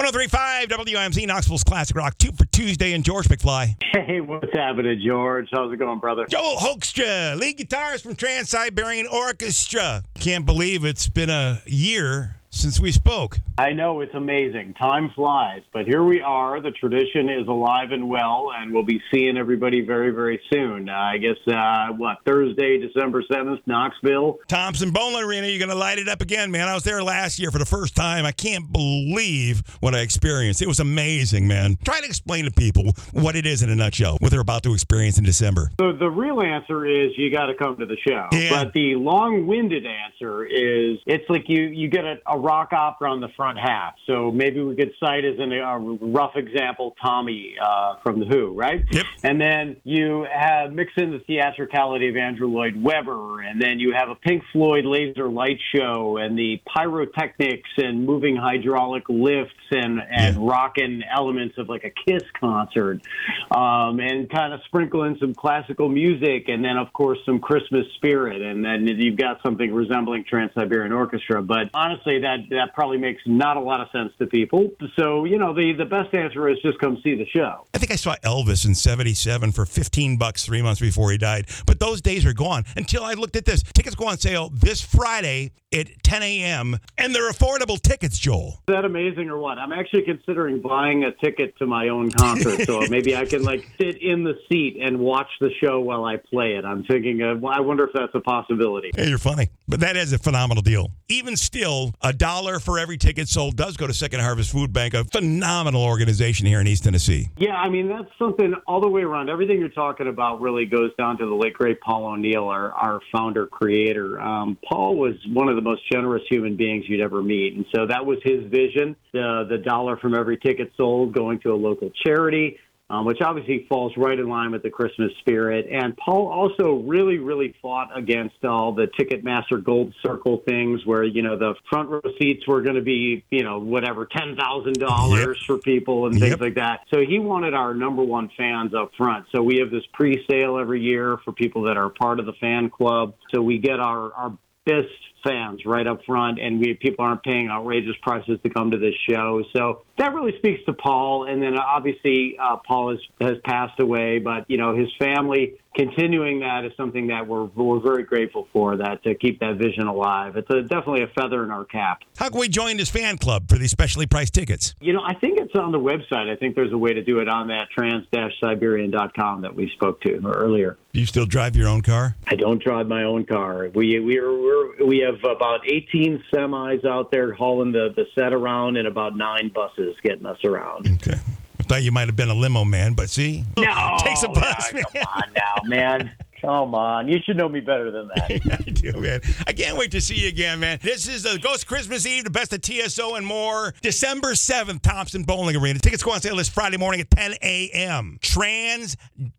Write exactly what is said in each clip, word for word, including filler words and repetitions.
oh three point five W I M Z, Knoxville's Classic Rock. Two for Tuesday, and George McFly. Hey, what's happening, George? How's it going, brother? Joel Hoekstra, lead guitarist from Trans-Siberian Orchestra. Can't believe it's been a year since we spoke. I know, it's amazing. Time flies, but here we are. The tradition is alive and well, and we'll be seeing everybody very, very soon. Uh, I guess, uh, what, Thursday, December seventh, Knoxville. Thompson Bowling Arena, you're going to light it up again, man. I was there last year for the first time. I can't believe what I experienced. It was amazing, man. Try to explain to people what it is in a nutshell, what they're about to experience in December. So the real answer is you got to come to the show. Yeah. But the long-winded answer is it's like you, you get a, a rock opera on the front half. So maybe we could cite as an, a rough example Tommy uh, from The Who, right? Yep. And then you have mix in the theatricality of Andrew Lloyd Webber, and then you have a Pink Floyd laser light show and the pyrotechnics and moving hydraulic lifts and, and Yeah. rockin' elements of like a Kiss concert, um, and kind of sprinkle in some classical music, and then of course some Christmas spirit, and then you've got something resembling Trans-Siberian Orchestra. But honestly, that that probably makes not a lot of sense to people. So, you know, the, the best answer is just come see the show. I think I saw Elvis in seventy-seven for fifteen bucks three months before he died. But those days are gone until I looked at this. Tickets go on sale this Friday at ten a.m. and they're affordable tickets, Joel. Is that amazing or what? I'm actually considering buying a ticket to my own concert, so maybe I can like sit in the seat and watch the show while I play it. I'm thinking, uh, well, I wonder if that's a possibility. Hey, you're funny. But that is a phenomenal deal. Even still, a dollar for every ticket sold does go to Second Harvest Food Bank, a phenomenal organization here in East Tennessee. Yeah, I mean, that's something all the way around. Everything you're talking about really goes down to the late, great Paul O'Neill, our, our founder, creator. Um, Paul was one of the most generous human beings you'd ever meet. And so that was his vision, the, the dollar from every ticket sold going to a local charity. Um, which obviously falls right in line with the Christmas spirit. And Paul also really, really fought against all the Ticketmaster Gold Circle things where, you know, the front row seats were going to be, you know, whatever, ten thousand dollars yep. for people and things yep. like that. So he wanted our number one fans up front. So we have this pre-sale every year for people that are part of the fan club. So we get our, our best fans right up front, and we people aren't paying outrageous prices to come to this show. So that really speaks to Paul. And then obviously uh, Paul has, has passed away, but you know his family continuing that is something that we're we're very grateful for, that to keep that vision alive. It's a, definitely a feather in our cap. How can we join this fan club for these specially priced tickets? You know, I think it's on the website. I think there's a way to do it on that trans siberian dot com that we spoke to earlier. Do you still drive your own car? I don't drive my own car. We we are we're, we have about eighteen semis out there hauling the, the set around, and about nine buses getting us around. Okay. I thought you might have been a limo man, but see? No. Takes a bus, no, man. Come on now, man. Come on. You should know me better than that. I do, man. I can't wait to see you again, man. This is the Ghost Christmas Eve, the best of T S O and more. December seventh, Thompson Bowling Arena. Tickets go on sale this Friday morning at ten a.m. trans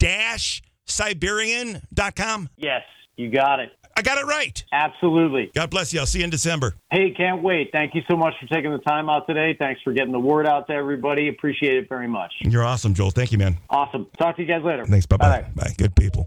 siberian dot com. Yes, you got it. I got it right. Absolutely. God bless you. I'll see you in December. Hey, can't wait. Thank you so much for taking the time out today. Thanks for getting the word out to everybody. Appreciate it very much. You're awesome, Joel. Thank you, man. Awesome. Talk to you guys later. Thanks. Bye-bye. Bye. Bye. Good people.